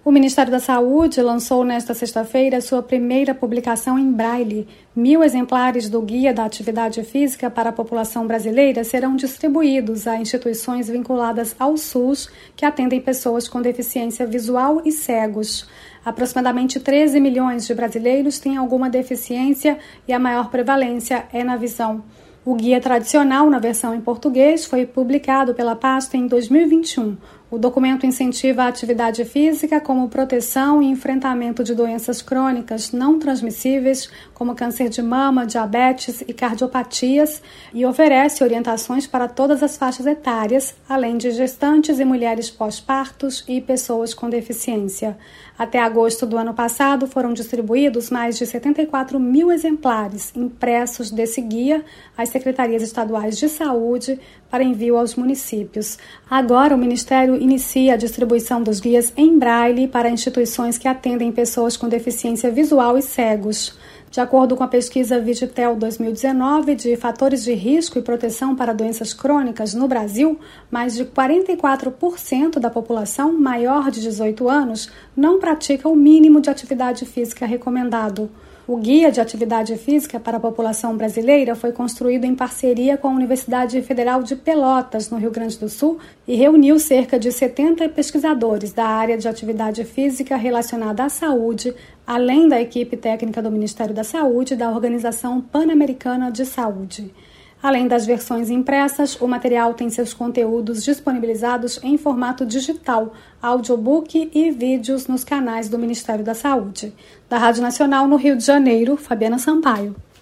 O Ministério da Saúde lançou nesta sexta-feira sua primeira publicação em Braille. 1.000 exemplares do Guia da Atividade Física para a população brasileira serão distribuídos a instituições vinculadas ao SUS que atendem pessoas com deficiência visual e cegos. Aproximadamente 13 milhões de brasileiros têm alguma deficiência e a maior prevalência é na visão. O guia tradicional, na versão em português, foi publicado pela pasta em 2021. O documento incentiva a atividade física como proteção e enfrentamento de doenças crônicas não transmissíveis, como câncer de mama, diabetes e cardiopatias, e oferece orientações para todas as faixas etárias, além de gestantes e mulheres pós-partos e pessoas com deficiência. Até agosto do ano passado, foram distribuídos mais de 74 mil exemplares impressos desse guia às secretarias estaduais de saúde para envio aos municípios. Agora, o Ministério inicia a distribuição dos guias em Braille para instituições que atendem pessoas com deficiência visual e cegos. De acordo com a pesquisa Vigitel 2019 de fatores de risco e proteção para doenças crônicas no Brasil, mais de 44% da população maior de 18 anos não pratica o mínimo de atividade física recomendado. O Guia de Atividade Física para a População Brasileira foi construído em parceria com a Universidade Federal de Pelotas, no Rio Grande do Sul, e reuniu cerca de 70 pesquisadores da área de atividade física relacionada à saúde, além da equipe técnica do Ministério da Saúde e da Organização Pan-Americana de Saúde. Além das versões impressas, o material tem seus conteúdos disponibilizados em formato digital, audiobook e vídeos nos canais do Ministério da Saúde. Da Rádio Nacional no Rio de Janeiro, Fabiana Sampaio.